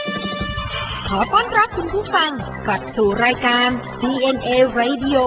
ขอต้อนรับคุณผู้ฟังกลับสู่รายการ DNA Radio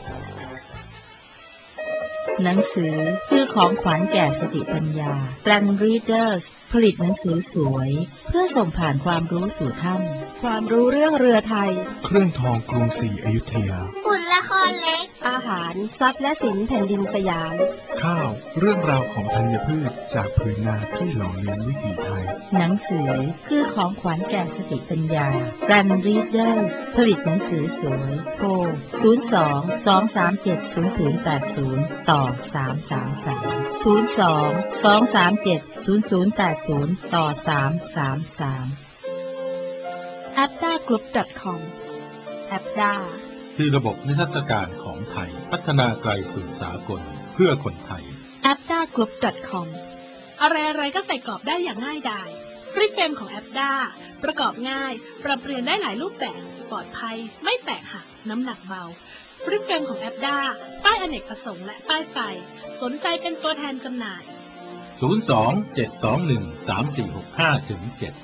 หนังสือคือของขวัญแก่สติปัญญา Plan Readers ผลิตหนังสือสวยเพื่อส่งผ่านความรู้สู่ท่านความรู้เรื่องเรือไทยเครื่องทองกรุงศรีอยุธยาหุ่นละครเล็กอาหารทรัพย์และสินแผ่นดินสยามข้าวเรื่องราวของธัญพืชจากพื้นนาที่หล่อเลี้ยงวิถีไทยหนังสือคือของขวัญแก่สติปัญญา Plan Readers ผลิตหนังสือสวยโทร02-237-0080ต่อ333 02-237-0080ต่อ333 apdagroup.com แอปด้าคือระบบนิทรรศการของไทยพัฒนาไกลสู่สากลเพื่อคนไทย apdagroup.com อะไรก็ใส่กรอบได้อย่างง่ายดายฟรีเฟรมของแอปด้าประกอบง่ายปรับเปลี่ยนได้หลายรูปแบบปลอดภัยไม่แตกหักน้ำหนักเบาฟรีเฟรมของแอปด้าป้ายอเนกประสงค์และป้ายไฟสนใจเป็นตัวแทนจำหน่าย 02-721-3465-7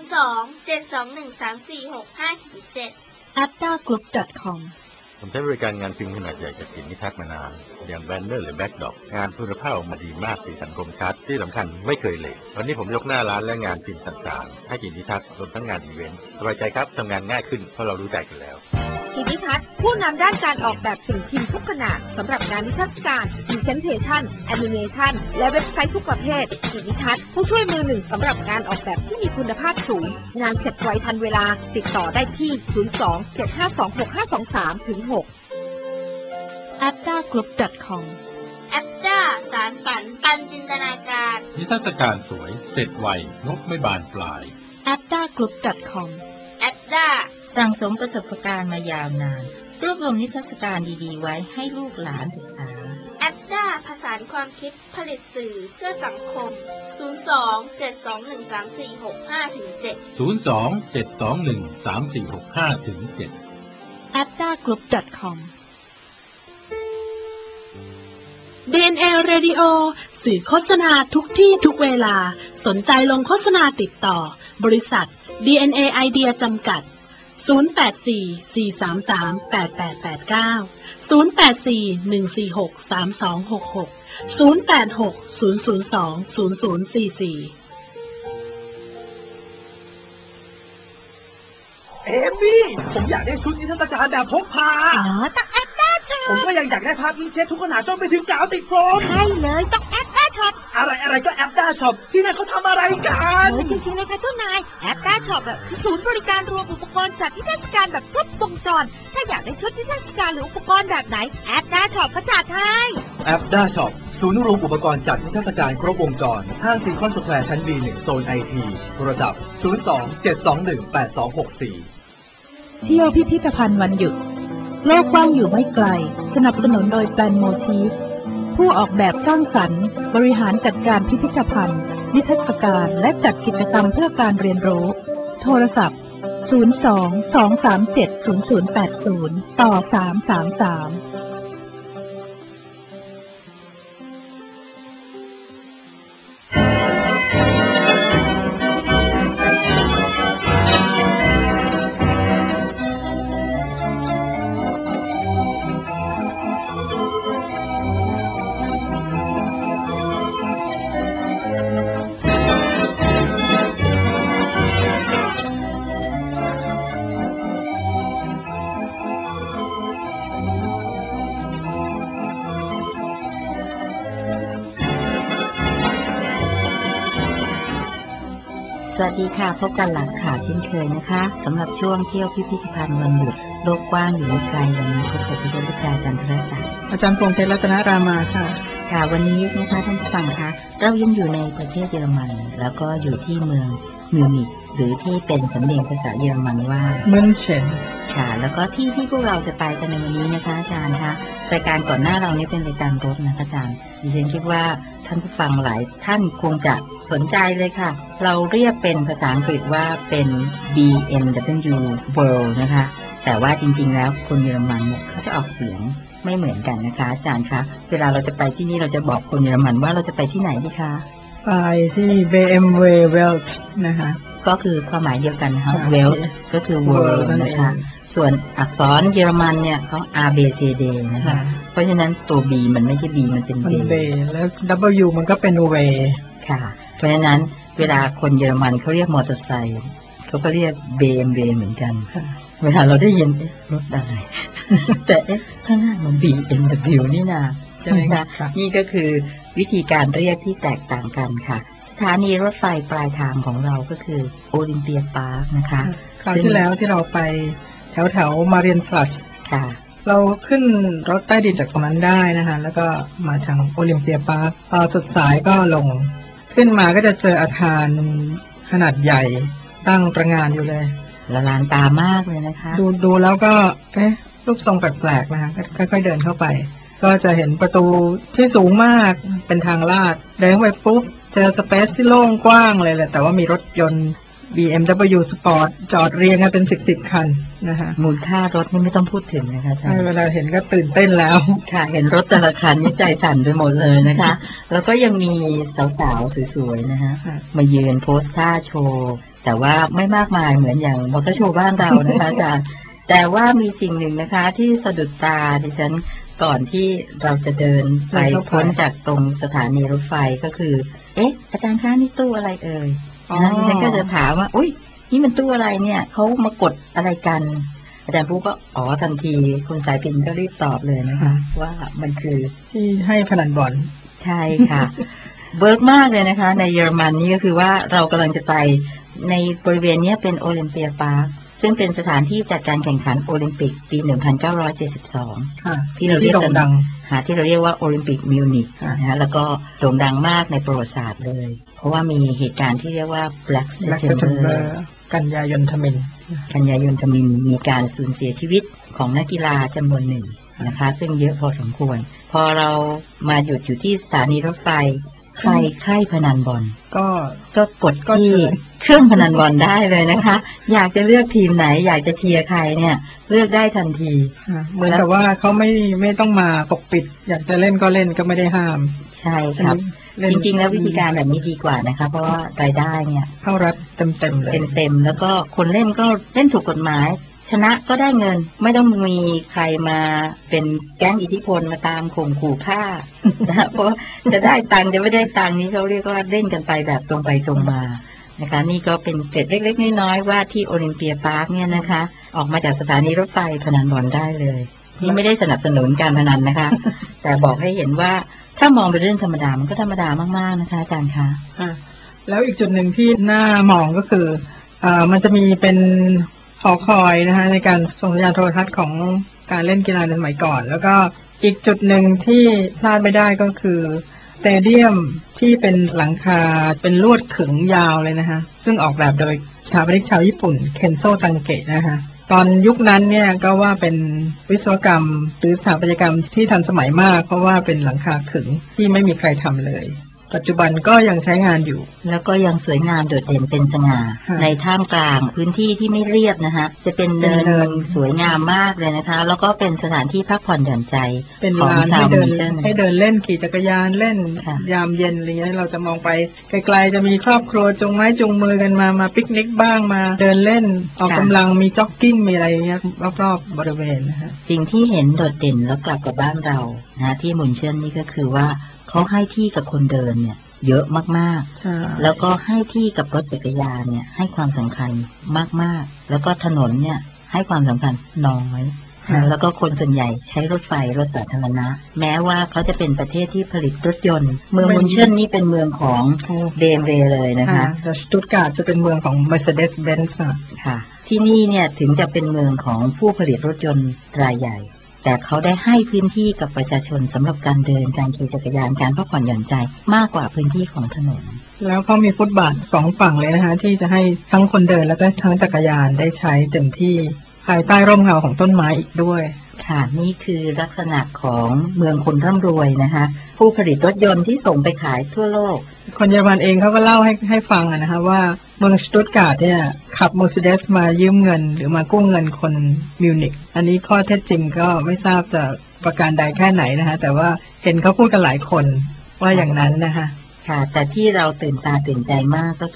02-721-3465-7 apdagroup.com ผมใช้บริการงานพิมพ์ขนาดใหญ่จากสินนิทัศน์มานานอย่างแบนเนอร์หรือแบ็กดรอปงานคุณภาพออกมาดีมากสีสันคมชัดที่สำคัญไม่เคยเหลววันนี้ผมยกหน้าร้านและงานพิมพ์ต่างๆให้สินนิทัศน์รวมทั้งงานอีเวนต์สบายใจครับทำงานง่ายขึ้นเพราะเรารู้ใจกันแล้วสินนิทัศน์ผู้นำด้านการออกแบบสิ่งพิมพ์ทุกขนาดสำหรับงานนิทรรศการ Presentation Animation และเว็บไซต์ทุกประเภทสินนิทัศน์ผู้ช่วยมือหนึ่งสำหรับการออกแบบที่มีคุณภาพสูงงานเสร็จไวทันเวลาติดต่อได้ที่ 02-752-6523-6 apdagroup.com แอปด้าสารฝันปันจินตนาการนิทรรศการสวยเสร็จไวงบไม่บานปลาย apdagroup.com แอปด้าสั่งสมประสบการณ์มายาวนานรวบรวมนิทรรศการดีๆไว้ให้ลูกหลานศึกษาแอปด้าผสานความคิดผลิตสื่อเพื่อสังคม 02-721-3465-7 apdagroup.com DNA Radio สื่อโฆษณาทุกที่ทุกเวลาสนใจลงโฆษณาติดต่อบริษัท DNA Idea จำกัด084-433-8889 084-146-3266 086-002-0044 เอมี่ผมอยากได้ชุดนิทรรศการแบบพกพาต้องแอปด้าช็อปผมก็ยังอยากได้ภาพอินเช็ทุกขนาดจนไปถึงกาวติดโฟมใช่เลยต้องแอปด้าช็อปอะไรก็แอปด้าช็อปที่นั่นเขาทำอะไรกันจริงๆนะคะเจ้านายแอปด้าช็อปแบบศูนย์บริการรวมอุปกรณ์จัดนิทรรศการแบบครบวงจรถ้าอยากได้ชุดนิทรรศการหรืออุปกรณ์แบบไหนแอปด้าช็อปเขาจัดให้แอปด้าช็อปศูนย์รวมอุปกรณ์จัดนิทรรศการครบวงจรห้างซีคอนสแควร์ชั้น B1 โซน IT โทรศัพท์02-721-8264 เที่ยวพิพิธภัณฑ์วันหยุดโลกกว้างอยู่ไม่ไกลสนับสนุนโดยแปลนโมทีฟผู้ออกแบบสร้างสรรค์บริหารจัดการพิพิธภัณฑ์นิทรรศการและจัดกิจกรรมเพื่อการเรียนรู้โทรศัพท์02-237-0080ต่อ333 สวัสดีค่ะพบกันหลังข่าวเช่นเคยนะคะสำหรับช่วงเที่ยวพิพิธภัณฑ์วันหยุดโลกกว้างอยู่ไม่ไกลวันนี้พบกับดิฉันอาจารย์จันทรศักดิ์อาจารย์พงษ์เพชรรัตนรามาค่ะค่ะวันนี้นะคะท่านผู้ฟังคะเรายังอยู่ในประเทศเยอรมันแล้วก็อยู่ที่เมืองมิวนิกหรือที่เป็นสำเนียงภาษาเยอรมันว่าเมืองเชนค่ะแล้วก็ที่พวกเราจะไปกันในวันนี้นะคะอาจารย์คะรายการก่อนหน้าเรานี่เป็นรายการรถนะคะอาจารย์ดิฉันคิดว่าท่านผู้ฟังหลายท่านคงจะสนใจเลยค่ะเราเรียกเป็นภาษาอังกฤษว่าเป็น BMW World นะคะแต่ว่าจริงๆแล้วคนเยอรมันเนี่ยเขาจะออกเสียงไม่เหมือนกันนะคะอาจารย์คะเวลาเราจะไปที่นี่เราจะบอกคนเยอรมันว่าเราจะไปที่ไหนดีคะไปที่ BMW Welt นะคะก็คือความหมายเดียวกันนะคะค่ะ Welt ก็คือ world World นั่นเองนะคะ ส่วนอักษรเยอรมันเนี่ยเขา R B C D นะคะ เพราะฉะนั้นตัว B มันไม่ใช่ B มันเป็นมัน B เบแล้ว W มันก็เป็นเวค่ะ เพราะฉะนั้นเวลาคนเยอรมันเขาเรียกมอเตอร์ไซค์เขาก็เรียก BMW เหมือนกัน เวลาเราได้ยินรถอะไร แต่ข้างหน้ามัน BMW นี่นาใช่ไหมคะ นี่ก็คือวิธีการเรียกที่แตกต่างกันค่ะสถานีรถไฟปลายทางของเราก็คือโอลิมเปียพาร์คนะคะคราวที่แล้วที่เราไปแถวมาเรียนพลัสค่ะเราขึ้นรถใต้ดินจากตรงนั้นได้นะคะแล้วก็มาทางโอลิมเปียพาร์คพอสุดสายก็ลงขึ้นมาก็จะเจออาคารขนาดใหญ่ตั้งประงานอยู่เลยละลานตามากเลยนะคะดูแล้วก็รูปทรงแปลกๆนะคะค่อยๆเดินเข้าไปก็จะเห็นประตูที่สูงมากเป็นทางลาดเดินไปปุ๊บเจอสเปซที่โล่งกว้างเลยแหละแต่ว่ามีรถยนต์ BMW Sport จอดเรียงกันเป็น10คันนะคะมูลค่ารถนี่ไม่ต้องพูดถึงนะคะเวลาเห็นก็ตื่นเต้นแล้วค่ะเห็นรถแต่ละคันนี่ใจสั่นไปหมดเลยนะคะแล้วก็ยังมีสาวๆสวยๆนะคะมายืนโพสท่าโชว์แต่ว่าไม่มากมายเหมือนอย่างมอเตอร์โชว์บ้านเรานะคะอาจารย์แต่ว่ามีสิ่งหนึ่งนะคะที่สะดุดตาดิฉันก่อนที่เราจะเดินไปพ้นจากตรงสถานีรถไฟก็คืออาจารย์คะนี่ตู้อะไรเอ่ยนะดิฉันก็จะถามว่าอุ๊ยนี่มันตู้อะไรเนี่ยเขามากดอะไรกันอาจารย์ปุ๊กก็ทันทีคุณสายพินก็รีบตอบเลยนะคะว่ามันคือที่ให้พนันบอลใช่ค่ะ เบิร์กมากเลยนะคะในเยอรมันนี่ก็คือว่าเรากำลังจะไปในบริเวณนี้เป็นโอลิมเปียพาร์คซึ่งเป็นสถานที่จัดการแข่งขันโอลิมปิกปี 1972 ที่เราเรียกกันที่เราเรียกว่าโอลิมปิกมิวนิกนะแล้วก็โด่งดังมากในประวัติศาสตร์เลยเพราะว่ามีเหตุการณ์ที่เรียกว่า Black September กันยายนทมิฬมีการสูญเสียชีวิตของนักกีฬาจำนวนหนึ่งนะคะซึ่งเยอะพอสมควรพอเรามาหยุดอยู่ที่สถานีรถไฟใครพนันบอลก็กดที่เครื่องพนันบอลได้เลยนะคะอยากจะเลือกทีมไหนอยากจะเชียร์ใครเนี่ยเลือกได้ทันทีเหมือนกับว่าเขาไม่ต้องมาปกปิดอยากจะเล่นก็เล่นก็ไม่ได้ห้ามใช่ครับจริงๆแล้ววิธีการแบบนี้ดีกว่านะคะเพราะว่ารายได้เนี่ยเข้ารัฐเต็มเลยเต็มแล้วก็คนเล่นก็เล่นถูกกฎหมายชนะก็ได้เงินไม่ต้องมีใครมาเป็นแก๊งอิทธิพลมาตามข่มขู่ฆ่านะเพราะจะได้ตังค์จะไม่ได้ตังค์นี้เขาเรียกว่าเล่นกันไปแบบตรงไปตรงมานะคะนี่ก็เป็นเกร็ดเล็กๆน้อยๆว่าที่โอลิมเปียพาร์คเนี่ยนะคะออกมาจากสถานีรถไฟพนันบอลได้เลยนี่ไม่ได้สนับสนุนการพนันนะคะ แต่บอกให้เห็นว่าถ้ามองเป็นเรื่องธรรมดามันก็ธรรมดามากๆนะคะอาจารย์คะแล้วอีกจุดหนึ่งที่น่ามองก็คือมันจะมีเป็นหอคอยนะคะในการส่งสัญญาณโทรทัศน์ของการเล่นกีฬาในสมัยก่อนแล้วก็อีกจุดหนึ่งที่พลาดไม่ได้ก็คือสเตเดียมที่เป็นหลังคาเป็นลวดขึงยาวเลยนะคะซึ่งออกแบบโดยสถาปนิกชาวญี่ปุ่นเคนโซตังเกะนะคะตอนยุคนั้นเนี่ยก็ว่าเป็นวิศวกรรมหรือสถาปัตยกรรมที่ทันสมัยมากเพราะว่าเป็นหลังคาขึงที่ไม่มีใครทำเลยปัจจุบันก็ยังใช้งานอยู่แล้วก็ยังสวยงามโดดเด่นเป็นสง่าในท่ามกลางพื้นที่ที่ไม่เรียบนะคะจะเป็นเนินสวยงามมากเลยนะคะแล้วก็เป็นสถานที่พักผ่อนหย่อนใจของชาวมุนเช่นให้เดินเล่นขี่จักรยานเล่นยามเย็นอะไรเงี้ยเราจะมองไปไกลๆจะมีครอบครัวจูงไม้จูงมือกันมาปิกนิกบ้างมาเดินเล่นออกกำลังมีจ็อกกิ้งมีอะไรเงี้ยรอบๆบริเวณนะคะสิ่งที่เห็นโดดเด่นแล้วกลับกับบ้านเรานะที่มุนเช่นนี่ก็คือว่าเขาให้ที่กับคนเดินเนี่ยเยอะมากๆแล้วก็ให้ที่กับรถจักรยานเนี่ยให้ความสำคัญมากๆแล้วก็ถนนเนี่ยให้ความสำคัญน้อยแล้วก็คนส่วนใหญ่ใช้รถไฟรถสาธารณะแม้ว่าเขาจะเป็นประเทศที่ผลิตรถยนต์เมืองมุนเช่นนี่เป็นเมืองของBMWเลยนะคะแต่สตุตการ์ดจะเป็นเมืองของ Mercedes-Benz ค่ะที่นี่เนี่ยถึงจะเป็นเมืองของผู้ผลิตรถยนต์รายใหญ่แต่เขาได้ให้พื้นที่กับประชาชนสำหรับการเดินการขี่จักรยานการพักผ่อนหย่อนใจมากกว่าพื้นที่ของถนนแล้วก็มีฟุตบาท2ฝั่งเลยนะคะที่จะให้ทั้งคนเดินแล้วก็ทั้งจักรยานได้ใช้เต็มที่ภายใต้ร่มเงาของต้นไม้อีกด้วยค่ะนี่คือลักษณะของเมืองคนร่ำรวยนะคะผู้ผลิตรถยนต์ที่ส่งไปขายทั่วโลกคนเยอรมันเองเขาก็เล่าให้ฟังนะคะว่าเมืองสตุตการ์ดเนี่ยขับ Mercedes มายืมเงินหรือมากู้เงินคนมิวนิกอันนี้ข้อเท็จจริงก็ไม่ทราบจะประการใดแค่ไหนนะคะแต่ว่าเห็นเขาพูดกันหลายคนว่าอย่างนั้นนะคะค่ะแต่ที่เราตื่นตาตื่นใจมากก็คือ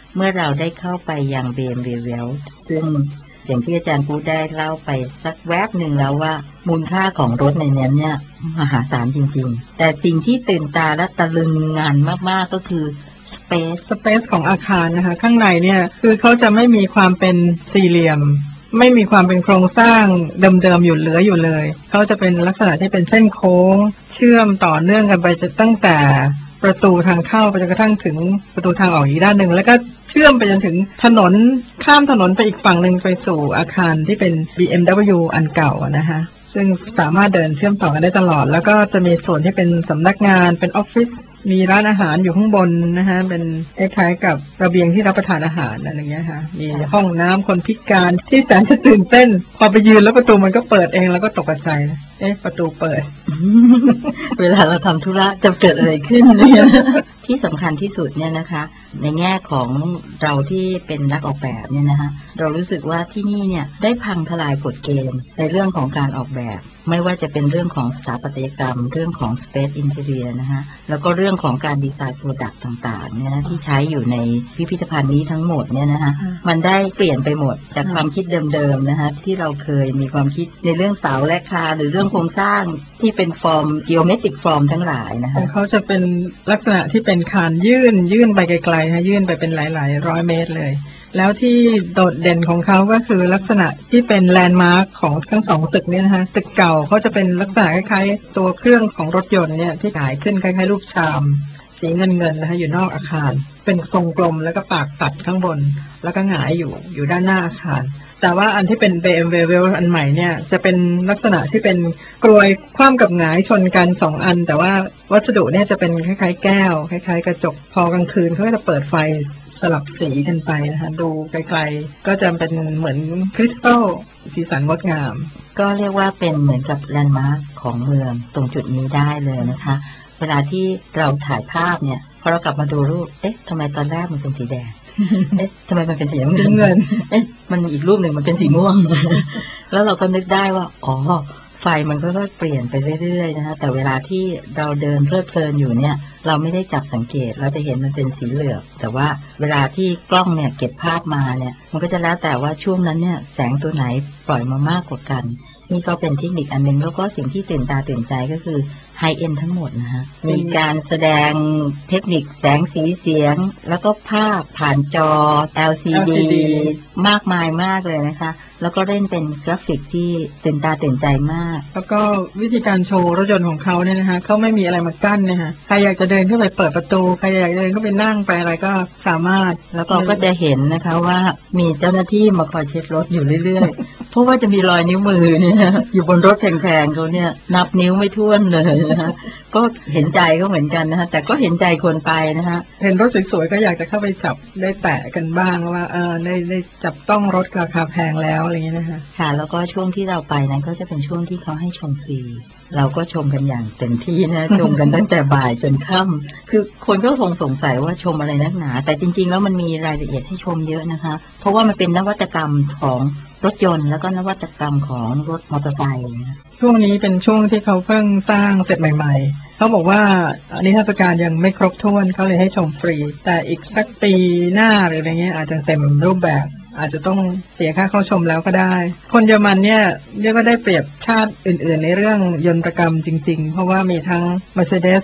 เมื่อเราได้เข้าไปยัง BMW Welt ซึ่งอย่างที่อาจารย์พูดได้เล่าไปสักแวบหนึ่งแล้วว่ามูลค่าของรถในนี้เนี่ยมหาศาลจริงๆแต่สิ่งที่ตื่นตาและตะลึงงานมากๆก็คือสเปซของอาคารนะคะข้างในเนี่ยคือเขาจะไม่มีความเป็นสี่เหลี่ยมไม่มีความเป็นโครงสร้างเดิมๆอยู่เหลืออยู่เลยเขาจะเป็นลักษณะที่เป็นเส้นโค้งเชื่อมต่อเนื่องกันไปจะตั้งแต่ประตูทางเข้าไปจนกระทั่งถึงประตูทางออกอีกด้านหนึ่งแล้วก็เชื่อมไปจนถึงถนนข้ามถนนไปอีกฝั่งหนึ่งไปสู่อาคารที่เป็น BMW อันเก่านะคะซึ่งสามารถเดินเชื่อมต่อกันได้ตลอดแล้วก็จะมีส่วนที่เป็นสำนักงานเป็นออฟฟิศมีร้านอาหารอยู่ข้างบนนะคะเป็นคล้ายๆกับระเบียงที่รับประทานอาหารอะไรอย่างเงี้ยค่ะมีห้องน้ำคนพิการที่แสนจะตื่นเต้นพอไปยืนแล้วประตูมันก็เปิดเองแล้วก็ตกใจประตูเปิดเวลาเราทำธุระจะเกิดอะไรขึ้นเนี่ยที่สำคัญที่สุดเนี่ยนะคะในแง่ของเราที่เป็นนักออกแบบเนี่ยนะคะเรารู้สึกว่าที่นี่เนี่ยได้พังทลายกฎเกณฑ์ในเรื่องของการออกแบบไม่ว่าจะเป็นเรื่องของสถาปัตยกรรมเรื่องของ Space Interior นะคะแล้วก็เรื่องของการดีไซน์โปรดักต์ต่างๆเนี่ยนะที่ใช้อยู่ในพิพิธภัณฑ์นี้ทั้งหมดเนี่ยนะคะมันได้เปลี่ยนไปหมดจากความคิดเดิมๆนะคะที่เราเคยมีความคิดในเรื่องเสาและคานหรือเรื่องโครงสร้างที่เป็นฟอร์ม geometric form ทั้งหลายนะคะเขาจะเป็นลักษณะที่เป็นคานยื่นไปไกลๆนะยื่นไปเป็นหลายๆร้อยเมตรเลยแล้วที่โดดเด่นของเขาก็คือลักษณะที่เป็นแลนด์มาร์คของทั้งสองตึกนี้นะคะตึกเก่าเขาจะเป็นลักษณะคล้ายๆตัวเครื่องของรถยนต์เนี่ยที่ขายขึ้นคล้ายๆรูปชามสีเงินนะคะอยู่นอกอาคารเป็นทรงกลมแล้วก็ปากตัดข้างบนแล้วก็หงายอยู่ด้านหน้าอาคารแต่ว่าอันที่เป็น BMW Welt อันใหม่เนี่ยจะเป็นลักษณะที่เป็นกลวยคว่ำกับหงายชนกัน2อันแต่ว่าวัสดุเนี่ยจะเป็นคล้ายๆแก้วคล้ายๆกระจกพอกลางคืนเขาก็จะเปิดไฟสลับสีกันไปนะคะดูไกลๆก็จะเป็นเหมือนคริสตัลสีสันงดงามก็เรียกว่าเป็นเหมือนกับแลนด์มาร์คของเมืองตรงจุดนี้ได้เลยนะคะเวลาที่เราถ่ายภาพเนี่ยพอเรากลับมาดูรูปทำไมตอนแรกมันเป็นสีแดงทำไมมันเป็นสีน้ำเงินมันอีกรูปหนึ่งมันเป็นสีม่วง แล้วเราก็นึกได้ว่าอ๋อไฟมันก็เปลี่ยนไปเรื่อยๆนะคะแต่เวลาที่เราเดินเพลิดเพลินอยู่เนี่ยเราไม่ได้จับสังเกตเราจะเห็นมันเป็นสีเหลืองแต่ว่าเวลาที่กล้องเนี่ยเก็บภาพมาเนี่ยมันก็จะแล้วแต่ว่าช่วงนั้นเนี่ยแสงตัวไหนปล่อยมามากกว่ากันนี่ก็เป็นเทคนิคอันนึงแล้วก็สิ่งที่ตื่นตาตื่นใจก็คือไฮเอ็นทั้งหมดนะคะมีการแสดงเทคนิคแสงสีเสียงแล้วก็ภาพผ่านจอ LCD มากมายมากเลยนะคะแล้วก็เล่นเป็นกราฟิกที่ตื่นตาตื่นใจมากแล้วก็วิธีการโชว์รถยนต์ของเขาเนี่ยนะคะเขาไม่มีอะไรมากั้นนะคะใครอยากจะเดินเข้าไปเปิดประตูใครอยากเดินเข้าไปนั่งไปอะไรก็สามารถแล้วก็จะเห็นนะคะว่ามีเจ้าหน้าที่มาคอยเช็ดรถอยู่เรื่อยๆ เพราะว่าจะมีรอยนิ้วมือเนี่ยอยู่บนรถแพงๆเขาเนี่ยนับนิ้วไม่ถ้วนเลยนะคะก็เห็นใจเขาเหมือนกันนะคะแต่ก็เห็นใจคนไปนะคะเห็นรถสวยๆก็อยากจะเข้าไปจับได้แตะกันบ้างว่าได้จับต้องรถราคาแพงแล้วอะไรเงี้ยนะคะค่ะแล้วก็ช่วงที่เราไปนั้นก็จะเป็นช่วงที่เขาให้ชมฟรีเราก็ชมกันอย่างเต็มที่นะชมกันตั้งแต่บ่ายจนค่ำคือคนก็คงสงสัยว่าชมอะไรนักหนาแต่จริงๆแล้วมันมีรายละเอียดให้ชมเยอะนะคะเพราะว่ามันเป็นนวัตกรรมของรถยนต์แล้วก็นวัตกรรมของรถมอเตอร์ไซค์ช่วงนี้เป็นช่วงที่เขาเพิ่งสร้างเสร็จใหม่ๆเขาบอกว่านิทรรศการยังไม่ครบถ้วนเขาเลยให้ชมฟรีแต่อีกสักปีหน้าหรืออะไรเงี้ยอาจจะเต็มรูปแบบอาจจะต้องเสียค่าเข้าชมแล้วก็ได้คนเยอรมันเนี่ยเรียกว่าได้เปรียบชาติอื่นๆในเรื่องยนตกรรมจริงๆเพราะว่ามีทั้ง Mercedes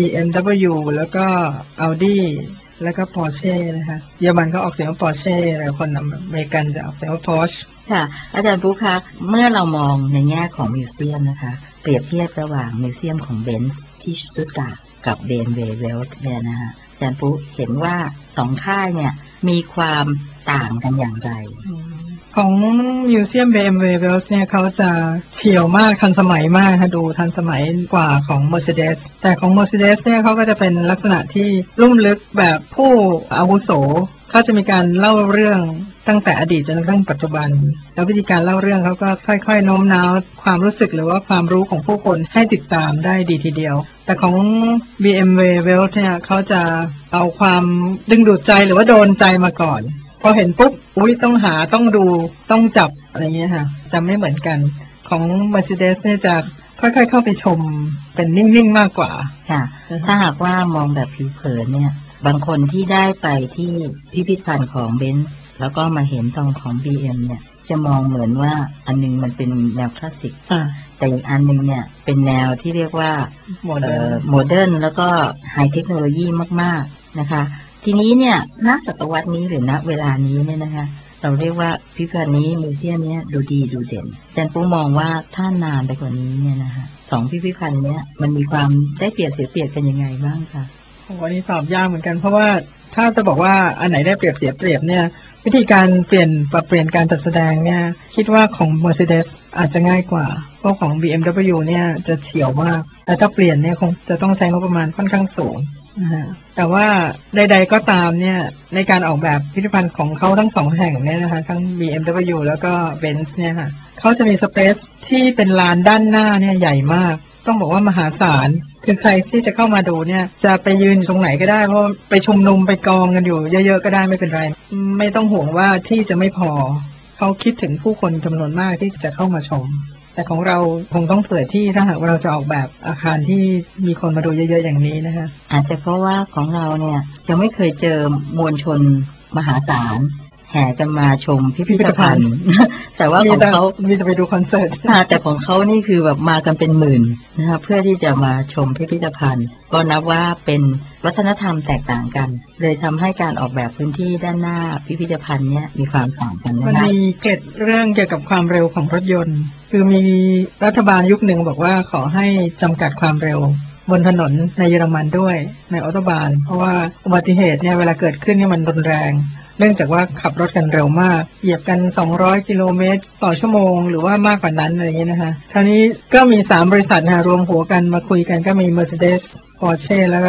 BMW แล้วก็ Audi แล้วก็ Porsche นะคะเยอรมันก็ออกเสียงว่า Porsche แล้วคนอเมริกันจะออกเสียงว่า Porsche ค่ะอาจารย์ปุ๊กคะเมื่อเรามองในแง่ของมิวเซียมนะคะเปรียบเทียบระหว่างมิวเซียมของเบนซ์ที่สตุตการ์ดกับ BMW Welt เนี่ยนะคะอาจารย์ปุ๊กเห็นว่าสองค่ายเนี่ยมีความต่างกันอย่างไรของมิวเซียม BMW Welt เนี่ยเขาจะเฉียวมากทันสมัยมากค่ะดูทันสมัยกว่าของ Mercedes แต่ของ Mercedes เนี่ยเขาก็จะเป็นลักษณะที่ลุ่มลึกแบบผู้อาวุโสเขาจะมีการเล่าเรื่องตั้งแต่อดีตจนกระทั่งปัจจุบันแล้ววิธีการเล่าเรื่องเขาก็ค่อยๆโน้มน้าวความรู้สึกหรือว่าความรู้ของผู้คนให้ติดตามได้ดีทีเดียวแต่ของ BMW Welt เนี่ยเขาจะเอาความดึงดูดใจหรือว่าโดนใจมาก่อนพอเห็นปุ๊บอุ้ยต้องหาต้องดูต้องจับอะไรเงี้ยค่ะจะไม่เหมือนกันของ Mercedes เนี่ยจะค่อยๆเข้าไปชมเป็นนิ่งๆมากกว่าค่ะถ้าหากว่ามองแบบผิวเผินเนี่ยบางคนที่ได้ไปที่พิพิธภัณฑ์ของเบนซ์แล้วก็มาเห็นตรงของ BM เนี่ยจะมองเหมือนว่าอันนึงมันเป็นแนวคลาสสิกแต่อีกอันนึงเนี่ยเป็นแนวที่เรียกว่าโมเดิร์นแล้วก็ไฮเทคโนโลยีมากๆนะคะทีนี้เนี่ยณศตวรรษนี้หรือณเวลานี้เนี่ยนะคะเราเรียกว่าพิพิธภัณฑ์นี้มิวเซียมนี้ดูดีดูเด่นแต่ปูมองว่าถ้านานไปกว่านี้เนี่ยนะคะสองพิพิธภัณฑ์นี้มันมีความได้เปรียบเสียเปรียบกันยังไงบ้างคะวันนี้ตอบยากเหมือนกันเพราะว่าถ้าจะบอกว่าอันไหนได้เปรียบเสียเปรียบเนี่ยวิธีการปรับเปลี่ยนการจัดแสดงเนี่ยคิดว่าของ Mercedes อาจจะง่ายกว่าเพราะของ BMW เนี่ยจะเฉียวมากแต่ถ้าเปลี่ยนเนี่ยคงจะต้องใช้งบประมาณค่อนข้างสูงแต่ว่าใดๆก็ตามเนี่ยในการออกแบบพิพิธภัณฑ์ของเขาทั้งสองแห่งเนี่ยนะคะทั้ง BMW แล้วก็ Benz เนี่ยค่ะเขาจะมีสเปซที่เป็นลานด้านหน้าเนี่ยใหญ่มากต้องบอกว่ามหาศาลคือใครที่จะเข้ามาดูเนี่ยจะไปยืนตรงไหนก็ได้เพราะไปชุมนุมไปกองกันอยู่เยอะๆก็ได้ไม่เป็นไรไม่ต้องห่วงว่าที่จะไม่พอเขาคิดถึงผู้คนจำนวนมากที่จะเข้ามาชมแต่ของเราคงต้องเปิดที่ถ้าหากว่าเราจะออกแบบอาคารที่มีคนมาดูเยอะๆอย่างนี้นะคะอาจจะเพราะว่าของเราเนี่ยยังไม่เคยเจอมวลชนมหาศาลแห่กันมาชมพิพิธภัณฑ์แต่ว่าของเขามีแต่ไปดูคอนเสิร์ตแต่ของเขานี่คือแบบมากันเป็นหมื่นนะคะเพื่อที่จะมาชมพิพิธภัณฑ์ก็นับว่าเป็นวัฒนธรรมแตกต่างกันเลยทำให้การออกแบบพื้นที่ด้านหน้าพิพิธภัณฑ์เนี่ยมีความต่างกันนะคะมันมีเกร็ดเรื่องเกี่ยวกับความเร็วของรถยนต์คือมีรัฐบาลยุคหนึ่งบอกว่าขอให้จำกัดความเร็วบนถนนในเยอรมันด้วยในออโตบานเพราะว่าอุบัติเหตุเนี่ยเวลาเกิดขึ้นเนี่ยมันรุนแรงเนื่องจากว่าขับรถกันเร็วมากเหยียบกัน200กิโลเมตรต่อชั่วโมงหรือว่ามากกว่านั้นอะไรอย่างนี้นะคะคราวนี้ก็มี3บริษัทรวมหัวกันมาคุยกันก็มี Mercedes Porsche แล้วก็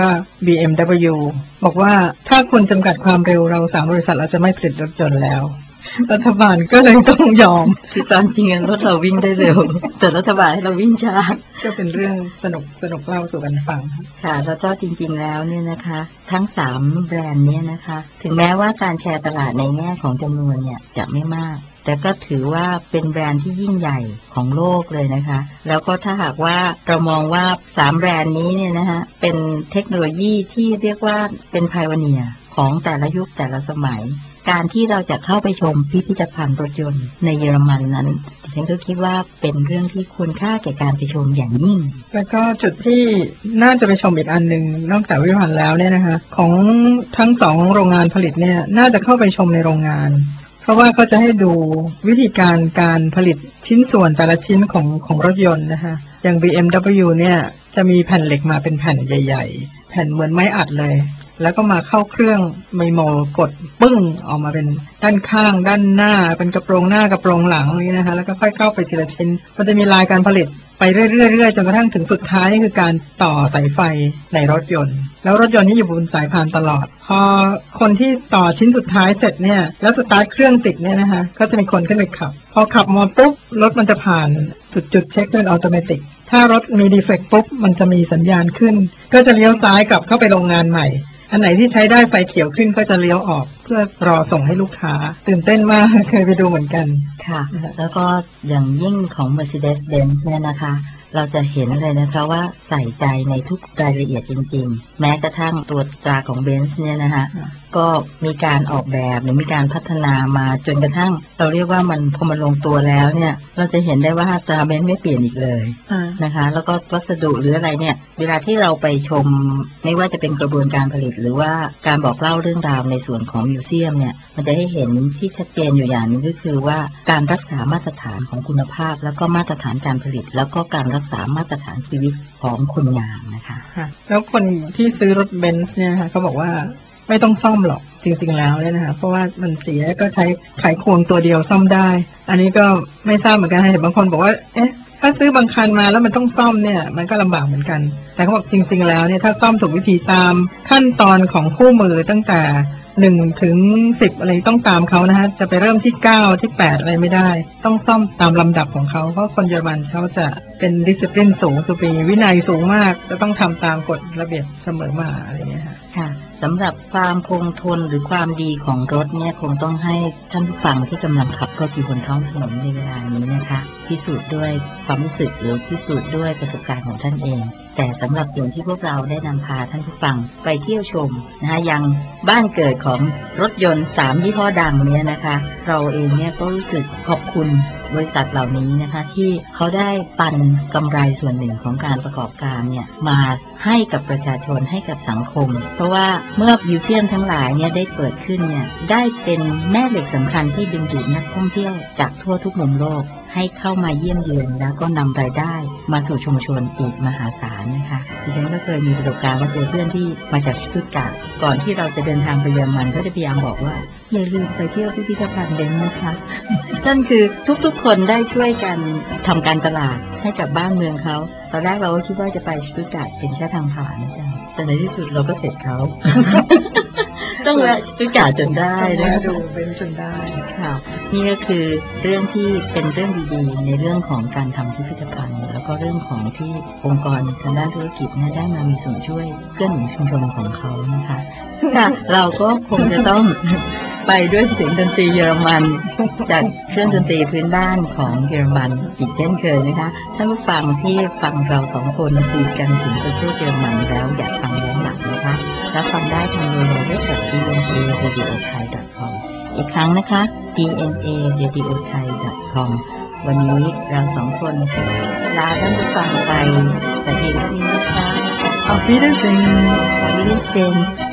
BMW บอกว่าถ้าคุณจำกัดความเร็วเรา3บริษัทเราจะไม่ผลิตรถยนต์แล้วรัฐบาลก็เลยต้องยอมคือตอนจริงรถเราวิ่งได้เร็วแต่รัฐบาลให้เราวิ่งช้าก็เป็นเรื่องสนุกเล่าสู่กันฟังค่ะแล้วก็จริงๆแล้วเนี่ยนะคะทั้ง3แบรนด์เนี่ยนะคะถึงแม้ว่าการแชร์ตลาดในแง่ของจำนวนเนี่ยจะไม่มากแต่ก็ถือว่าเป็นแบรนด์ที่ยิ่งใหญ่ของโลกเลยนะคะแล้วก็ถ้าหากว่าเรามองว่า3แบรนด์นี้เนี่ยนะคะเป็นเทคโนโลยีที่เรียกว่าเป็นไพโอเนียร์ของแต่ละยุคแต่ละสมัยการที่เราจะเข้าไปชมพิพิธภัณฑ์รถยนต์ในเยอรมันนั้นฉันก็คิดว่าเป็นเรื่องที่ควรค่าแก่การไปชมอย่างยิ่งแล้วก็จุดที่น่าจะไปชมอีกอันหนึ่งนอกจากพิพิธภัณฑ์แล้วเนี่ยนะคะของทั้ง2โรงงานผลิตเนี่ยน่าจะเข้าไปชมในโรงงานเพราะว่าเขาจะให้ดูวิธีการผลิตชิ้นส่วนแต่ละชิ้นของรถยนต์นะคะอย่าง BMW เนี่ยจะมีแผ่นเหล็กมาเป็นแผ่นใหญ่ๆแผ่นเหมือนไม้อัดเลยแล้วก็มาเข้าเครื่องไมโมกดปึ้งออกมาเป็นด้านข้างด้านหน้าเป็นกระโปรงหน้ากระโปรงหลังนี้นะคะแล้วก็ค่อยเข้าไปทีละชิ้นมันจะมีลายการผลิตไปเรื่อยๆจนกระทั่งถึงสุดท้ายนี่คือการต่อสายไฟในรถยนต์แล้วรถยนต์นี่อยู่บนสายพานตลอดพอคนที่ต่อชิ้นสุดท้ายเสร็จเนี่ยแล้วสตาร์ทเครื่องติดเนี่ยนะคะก็จะมีคนขึ้นไปขับพอขับมาปุ๊บรถมันจะผ่านจุดเช็คเป็นอัตโนมัติถ้ารถมีดีเฟกต์ปุ๊บมันจะมีสัญญาณขึ้นก็จะเลี้ยวซ้ายกลับเข้าไปโรงงานใหม่อันไหนที่ใช้ได้ไฟเขียวขึ้นก็จะเลี้ยวออกเพื่อรอส่งให้ลูกค้าตื่นเต้นมากเคยไปดูเหมือนกันค่ะแล้วก็อย่างยิ่งของ Mercedes-Benz เนี่ยนะคะเราจะเห็นเลยนะคะว่าใส่ใจในทุกรายละเอียดจริงๆแม้กระทั่งตัวตราของ Benz เนี่ยนะคะก็มีการออกแบบหรือมีการพัฒนามาจนกระทั่งเราเรียกว่ามันพอมันลงตัวแล้วเนี่ยเราจะเห็นได้ว่าตรา Benz ไม่เปลี่ยนอีกเลยนะคะแล้วก็วัสดุหรืออะไรเนี่ยเวลาที่เราไปชมไม่ว่าจะเป็นกระบวนการผลิตหรือว่าการบอกเล่าเรื่องราวในส่วนของมิวเซียมเนี่ยมันจะให้เห็นที่ชัดเจนอยู่อย่างนึงก็คือว่าการรักษามาตรฐานของคุณภาพแล้วก็มาตรฐานการผลิตแล้วก็การรักษามาตรฐานชีวิตของคนงานนะคะแล้วคนที่ซื้อรถเบนซ์เนี่ยค่ะเขาบอกว่าไม่ต้องซ่อมหรอกจริงๆแล้วเนี่ยนะคะเพราะว่ามันเสียก็ใช้ไขควงตัวเดียวซ่อมได้อันนี้ก็ไม่ทราบเหมือนกันเห็นบางคนบอกว่าเอ๊ะถ้าซื้อบางคันมาแล้วมันต้องซ่อมเนี่ยมันก็ลำบากเหมือนกันแต่เขาบอกจริงๆแล้วเนี่ยถ้าซ่อมถูกวิธีตามขั้นตอนของคู่มือตั้งแต่1 ถึง 10อะไรต้องตามเขานะฮะจะไปเริ่มที่9ที่8อะไรไม่ได้ต้องซ่อมตามลำดับของเขาเพราะคนเยอรมันเขาจะเป็นดิสซิปลินสูงคือมีวินัยสูงมากจะต้องทำตามกฎระเบียบเสมอมาอะไรอย่างเงี้ยค่ะสำหรับความคงทนหรือความดีของรถเนี่ยคงต้องให้ท่านผู้ฟังที่กำลังขับรถอยู่บนท้องถนนในเวลานี้นะคะพิสูจน์ด้วยความรู้สึกหรือพิสูจน์ด้วยประสบการณ์ของท่านเองแต่สำหรับส่วนที่พวกเราได้นำพาท่านผู้ฟังไปเที่ยวชมนะคะยังบ้านเกิดของรถยนต์3ยี่ห้อดังเนี่ยนะคะเราเองเนี่ยก็รู้สึกขอบคุณบริษัทเหล่านี้นะคะที่เขาได้ปันกำไรส่วนหนึ่งของการประกอบการเนี่ยมาให้กับประชาชนให้กับสังคมเพราะว่าเมื่อมิวเซียมทั้งหลายเนี่ยได้เปิดขึ้นเนี่ยได้เป็นแม่เหล็กสำคัญที่ดึงดูดนักท่องเที่ยวจากทั่วทุกมุมโลกให้เข้ามาเยี่ยมเยือนแล้วก็นำรายได้มาสู่ชุมชนอีกมหาศาลนะคะดิฉันก็เคยมีประสบการณ์ว่าเจอเพื่อนที่มาจากสตุตการ์ดก่อนที่เราจะเดินทางไปเยอรมันก็จะพยายามบอกว่าอย่าลืมไปเที่ยวพิพิธภัณฑ์เดนนะคะนั่นคือทุกๆคนได้ช่วยกันทำการตลาดให้กับบ้านเมืองเขาตอนแรกเราก็คิดว่าจะไปสตุตการ์ดเป็นแค่ทางผ่านนะจ๊ะแต่ในที่สุดเราก็เสร็จเขา ต้องแวะสตุตการ์ดจนได้นะคะดูเป็นจนได้ค่ะนี่ก็คือเรื่องที่เป็นเรื่องดีๆในเรื่องของการทำพิพิธภัณฑ์แล้วก็เรื่องของที่องค์กรทางด้านธุรกิจได้มามีส่วนช่วยเกื้อหนุนชุมชนของเขานะคะค่ะเราก็คงจะต้องไปด้วยเสียงดนตรีเยอรมันจากเครื่องดนตรีพื้นบ้านของเยอรมันอีกเช่นเคยนะคะท่านผู้ฟังที่ฟังเราสองคนคุยกันถึงประเทศเยอรมันแล้วอยากฟังย้อนหลังนะคะรับฟังได้ทางwww.dnaradiothai.com อีกครั้งนะคะ dnaradiothai.com วันนี้เราสองคนลาท่านผู้ฟังไปแต่เพียงเท่านี้นะคะ Auf Wiedersehen. Auf Wiedersehen.